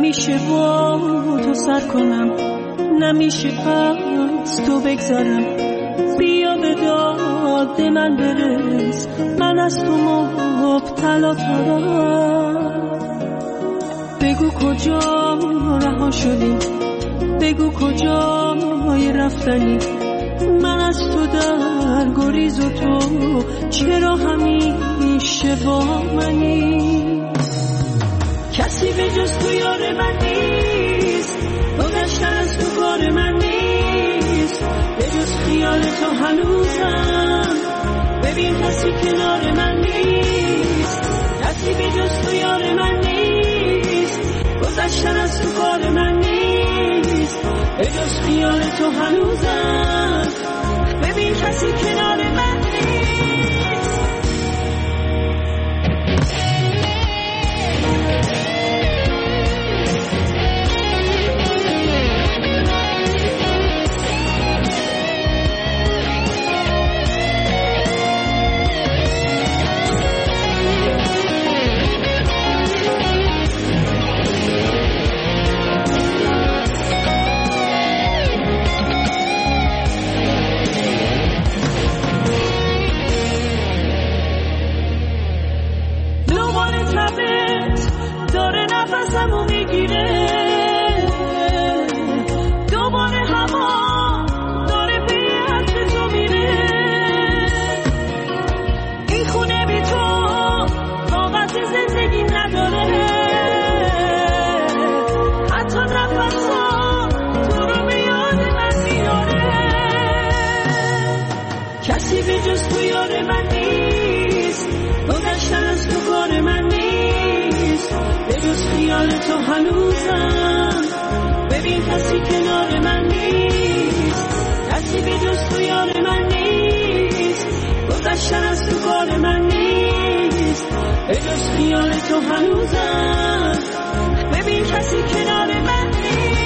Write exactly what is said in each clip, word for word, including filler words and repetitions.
نمیشه با تو سر کنم، نمیشه از تو بگذرم. بیا به داد من برس، من از تو مبتلا ترم. بگو کجا رها شدی، بگو کجای رفتنی. من از تو در گریز و تو چرا همیشه با منی؟ کسی به جز تو یار من نیست، گذشتن از تو کار من نیست. به جز خیال تو هنوزم، ببین کسی کنار من نیست. کسی به جز تو یار من نیست، گذشتن از تو کار من نیست. به جز خیال تو هنوزم، ببین کسی کنار من نیست. نفسمو میگیره، دوباره هوا داره به عطر تو میره. این خونه بی تو طاقت زندگی نداره، حتی نفسا تو رو به یاد من میاره. کسی به جز تو یار من نیست، گذشتن از تو کار من نیست. به جز خیال تو هنوزم، ببین کسی کنار من نیست. کسی به جز تو یار من نیست، گذشتن از تو کار من نیست. به جز خیال تو هنوزم، ببین کسی کنار من نیست.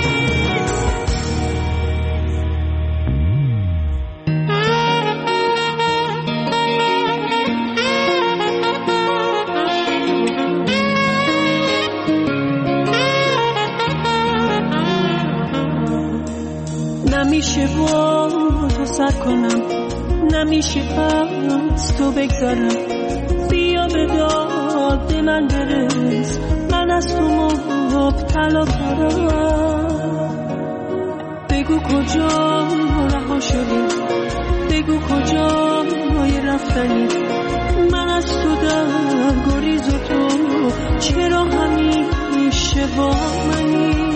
نمیشه با تو سر کنم، نمیشه از تو بگذرم. بیا به داد من برس، من از تو مبتلا ترم. بگو کجا رها شدی، بگو کجای رفتنی. من از تو در گریز و تو چرا همیشه با منی؟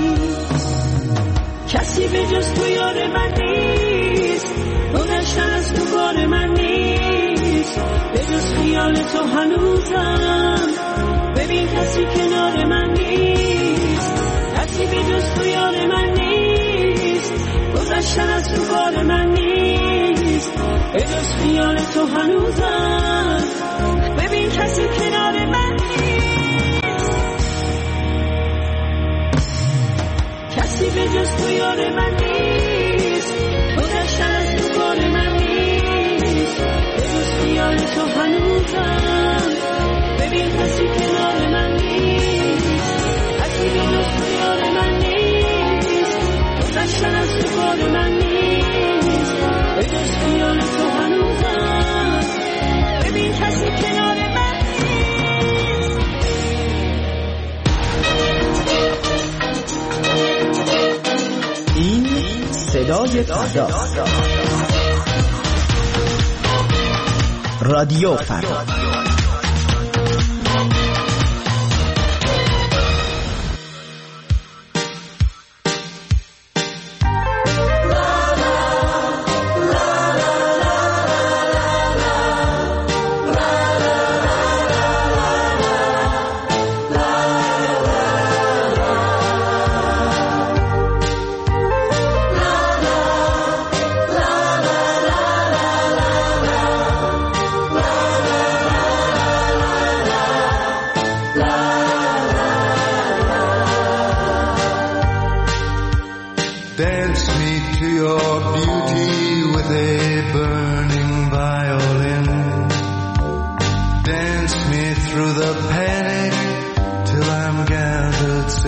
کسی به جز تو یار من نیست، گذشتن از تو کار من نیست. به جز خیال تو هنوزم، ببین کسی کنار من نیست. کسی به جز تو یار من نیست، گذشتن از تو کار من نیست. به جز خیال تو هنوزم، ببین کسی کنار من نیست. کسی به جز تو یار من نیست، گذشتن از تو کار من نیست. به جز خیال تو هنوزم، ببین کسی کنار من نیست. کسی به جز تو یار من نیست، گذشتن از تو کار من نیست. به جز خیال تو هنوزم، ببین کسی کنار من نیست. این صدای فردا، رادیو فردا.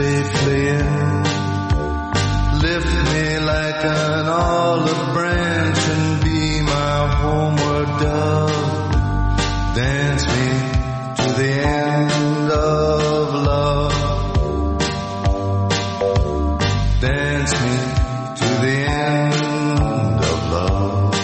safely in. Lift me like an olive branch and be my homeward dove. Dance me to the end of love. Dance me to the end of love.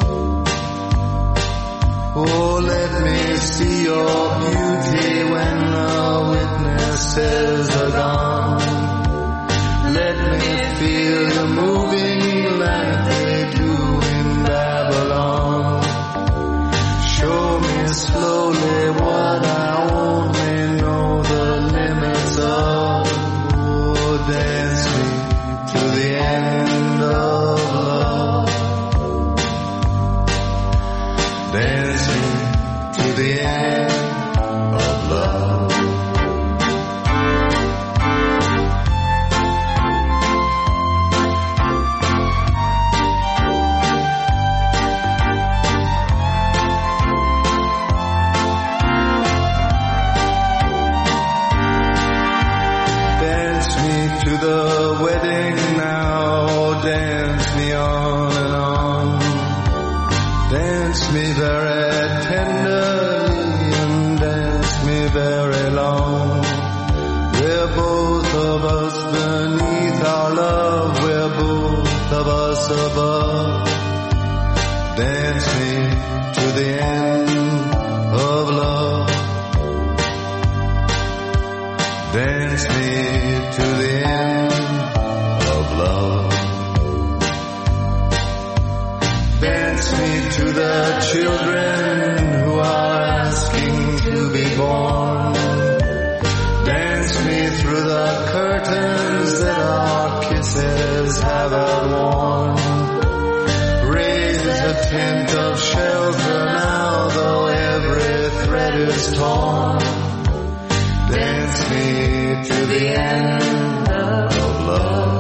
Oh, let me see your beauty when the witnesses are gone. Let me feel you moving like they do in Babylon. Show me slowly what I only know the limits of. Oh, dance me to the end of love. Dance me to the end of love. To the wedding now, dance me on and on. Dance me very tenderly and dance me very long. We're both of us beneath our love, we're both of us above. Dance me to the end of love. Dance me to the end of love. Dance me to the children who are asking to be born. Dance me through the curtains that our kisses have outworn. Raise a tent of shelter now, though every thread is torn. Dance me to the end of love.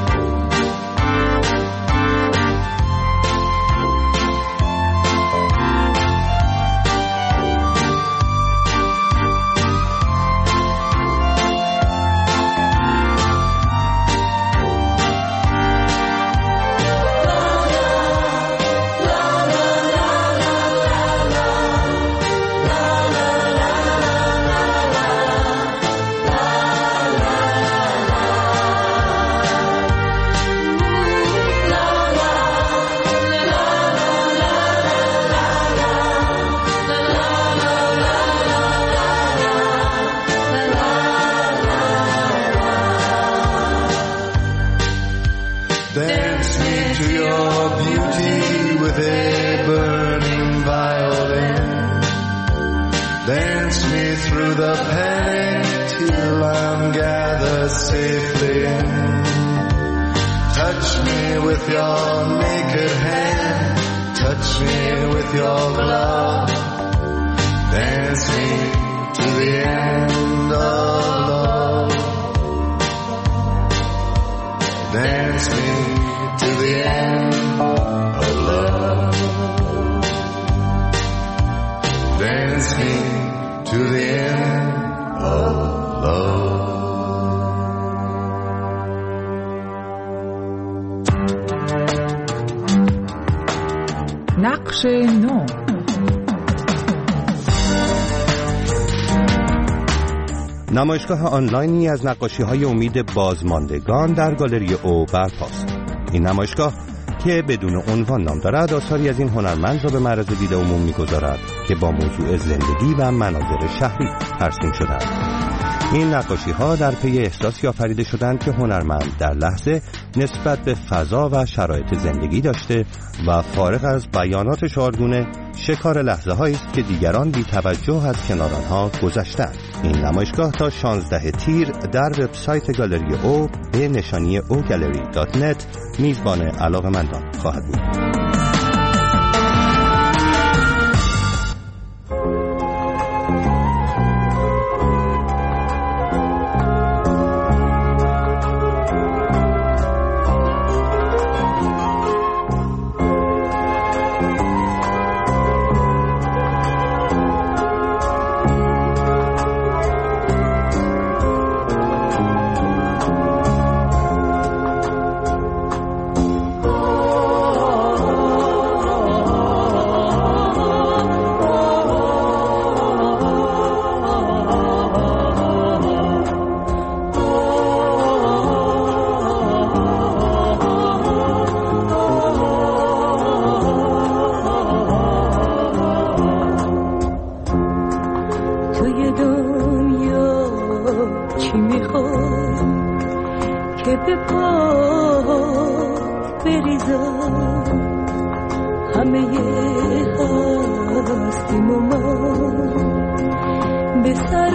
Dance me to your beauty with a burning violin. Dance me through the panic till I'm gathered safely in. Touch me with your naked hand, touch me with your glove. Dance me to the end of love. Dance me to the end of love. Dance me to the end of love. نقش نو. نمایشگاه آنلاینی از نقاشی‌های امید بازماندگان در گالری او برپاست. این نمایشگاه که بدون عنوان نام دارد، آثاری از این هنرمند را به معرض دید عموم می‌گذارد که با موضوع زندگی و مناظر شهری ترسیم شدند. این نقاشی‌ها در پی احساسی آفریده شدند که هنرمند در لحظه نسبت به فضا و شرایط زندگی داشته و فارغ از بیانات شعارگونه شکار لحظه‌هایی است که دیگران بی توجه از کنار آنها گذشتند. این نمایشگاه تا شانزده تیر در وبسایت گالری او به نشانی او گالری دات نت میزبان علاقه‌مندان خواهد بود. توی دنیا چی میخوای که به پا بریزم؟ همه هستیم و من به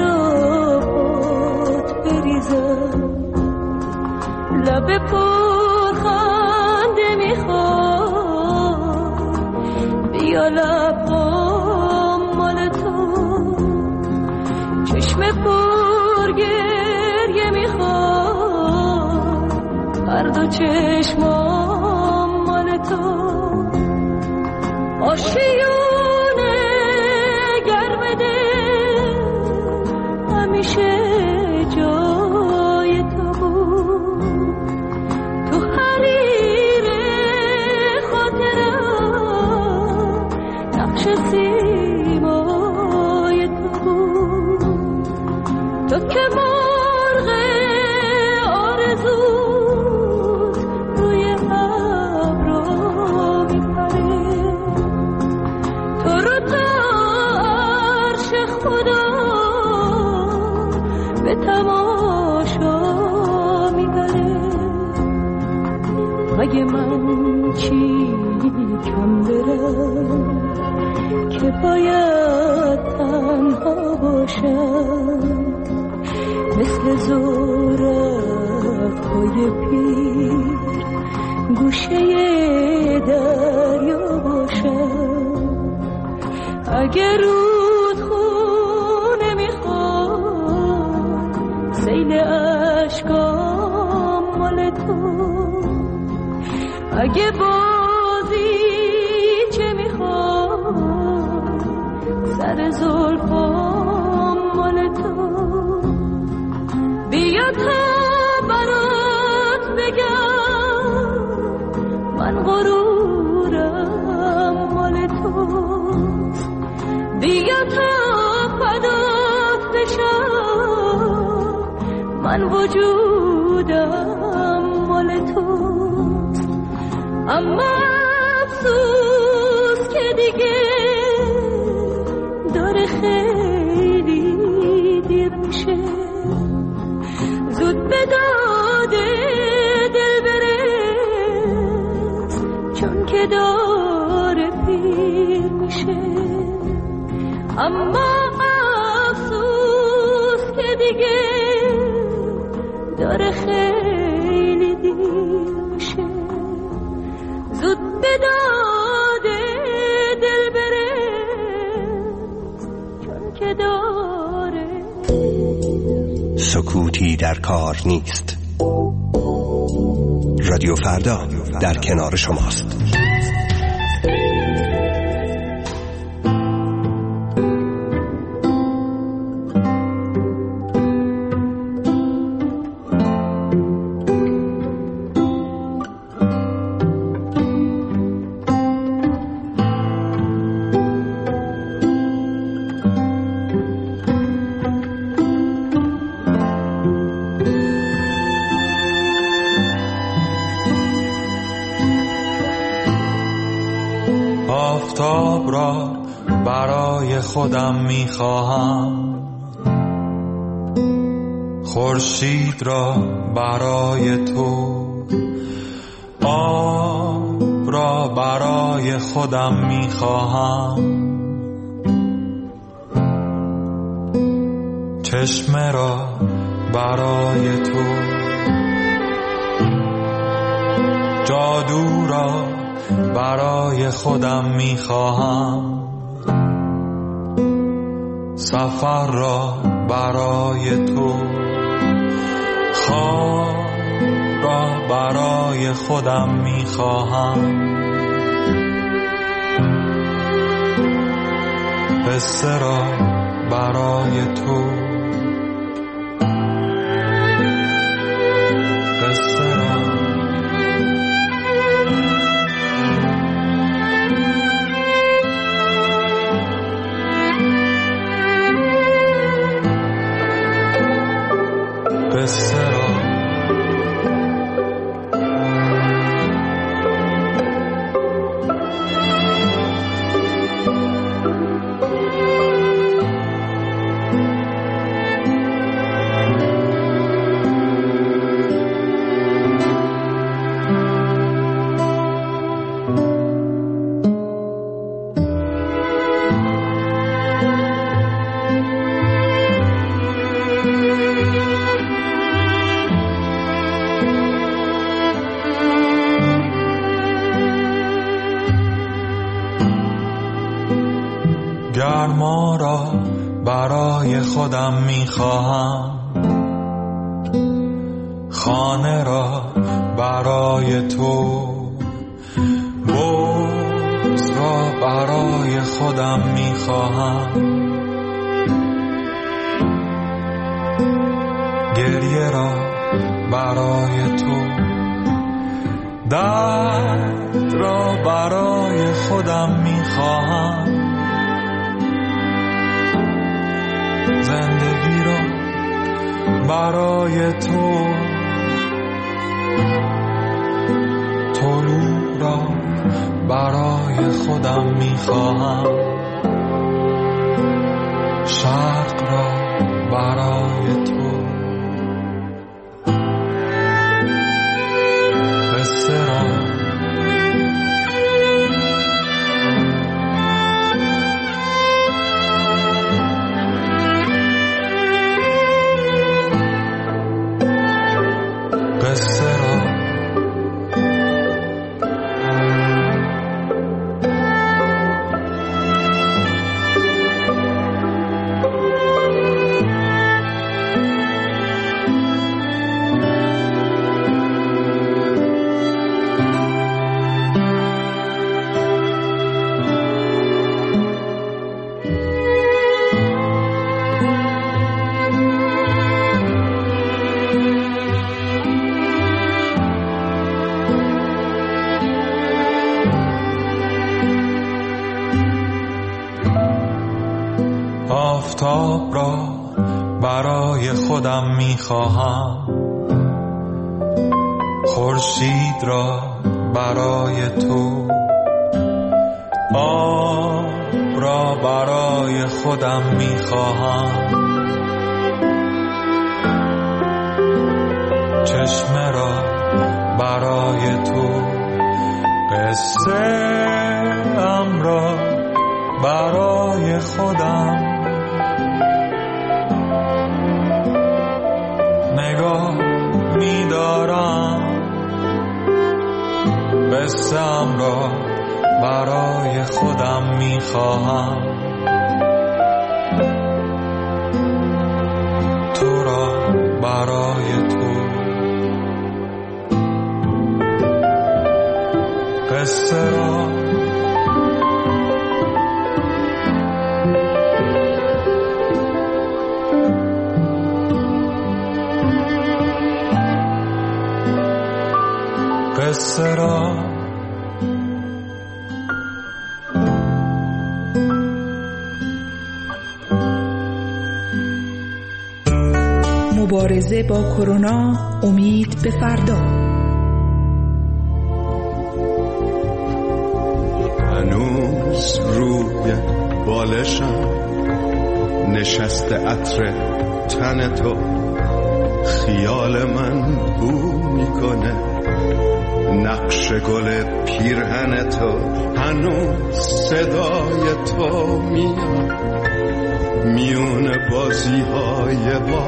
سرابات بریزم. لب پر خنده میخوای بیا لبام مال تو، چشم پر گریه میخوای هر دو چشمام مال تو. آشیونه گرم دل همیشه جای تو بود، تو حریر خاطرم نقش سیمای تو بود. تو که مرغ آرزوت روی ابرا میپره، تو رو تا عرش خدا به تماشا میبره. مگه من چی کم برم که باید تنها باشم؟ مثل زورق‌های پیر گوشه دریا باشم. اگه رودخونه میخواد سیل اشکام مال تو، اگه بازی چه میخواد سر زلفام مال تو. بیا تا برات بگم من غرورم مال تو، بیا تا فدات بشم من وجودم مال تو. اما افسوس که دیگه داره خیلی دیر میشه، زود به داده دل برس چون که داره پیر میشه. اما افسوس که دیگه داره خیلی دیر میشه، زود به داده دل برس چون که داره. سکوتی در کار نیست. رادیو فردا در کنار شماست. آفتاب را برای خودم میخواهم، خورشید را برای تو، آب را برای خودم میخواهم، چشمه را برای تو، جادو را برای خودم میخواهم، سفر را برای تو، خواب را برای خودم میخواهم، قصه را برای تو، قصه را قصه را شام را برای خودم میخواهم، خانه را برای تو، بغض را برای خودم میخواهم، گریه را برای تو، درد را برای خودم میخواهم، زندگی را برای تو، طلوع را برای خودم میخواهم، شرق را برای تو، قصه را قصه را آفتاب را برای خودم میخواهم، خورشید را برای تو، آب را برای خودم میخواهم، چشمه را برای تو، قصه ام را برای خودم، نگاه می‌دارم قصه‌ام را برای خودم می‌خواهم، تو را برای تو، قصه را قصه را مبارزه با کرونا، امید به فردا. هنوز روی بالشم نشسته عطر تن تو، خیال من بو میکنه نقش گل پیرهن تو، هنوز صدای تو میاد میون بازی های با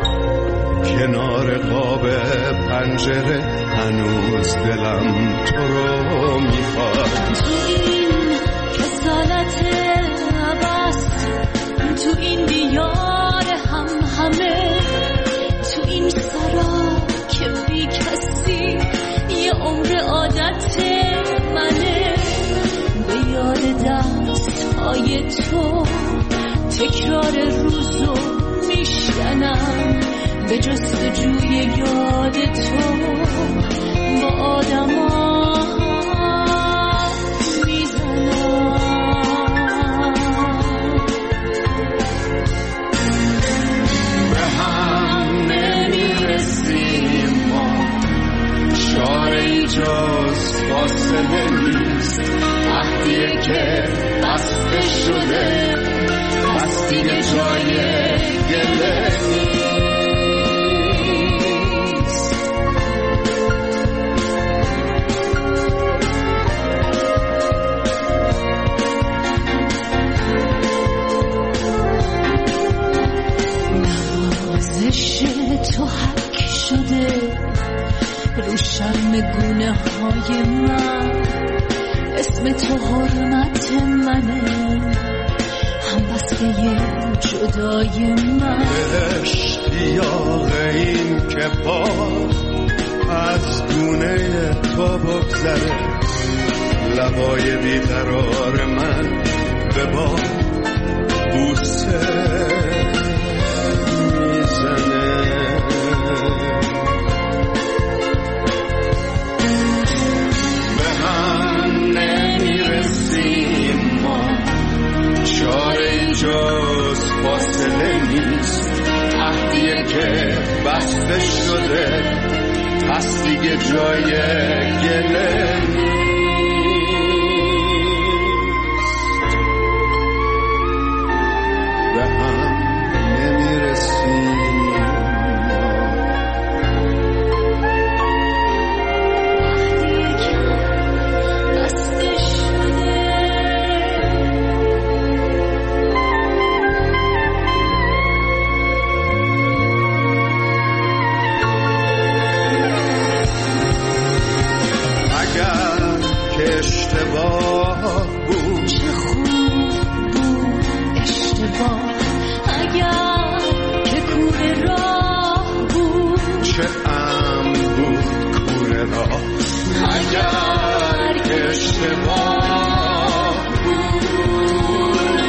کنار قاب پنجره، هنوز دلم تو رو میخواد. تو این کسالت عباس، تو این دیار هم همه، تو این سرا که بی کسی یه عمر عادت منه، به یاد دست های تو تکرار روزو میشکنم، به جستجوی یاد تو با آدم ها میزنم. به هم نمیرسیم ما، چاره‌ای جز فاصله نیست، عهدیه که بسته شده بس دیگه جای گله نیست. نوازش تو حک شده رو شرم گونه های من، اسم تو حرمت منه، هم خسته جدای من، به اشتیاق این که باز از گونه تو بگذره، لبای بیقرار من به باد بوسه میزنه. به هم نمیرسیم ما، چاره جز فاصله نیست، عهدیه که بسته شده پس دیگه جای گله نیست. به هم نمیرسیم اشتباه بود، چه خوب بود اشتباه، اگر که کوره راه بود، چه ام بود کوره راه، اگر که اشتباه بود،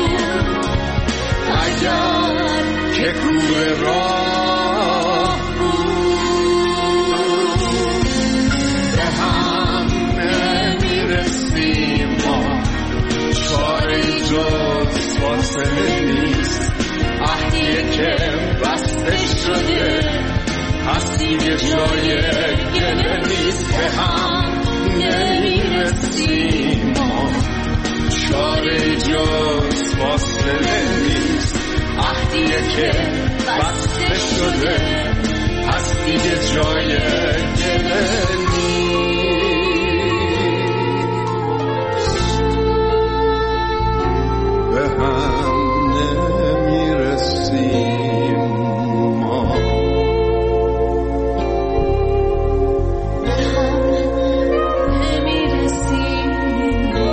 اگر که کوره راه بود. به هم نمیرسیم ما، چاره جز فاصله نیست، عهدیه که بسته شده پس دیگه جای گله نیست. به هم نمیرسیم ما، چاره جز فاصله نیست، عهدیه که بسته شده پس دیگه جای گله نیست. به هم نمیرسیم ما، به هم نمیرسیم ما.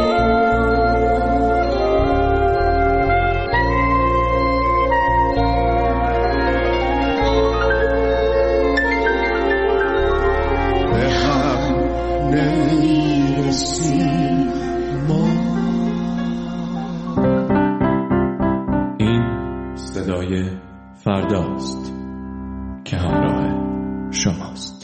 به هم نمیرسیم ما. این صدای فرداست که همراه شماست.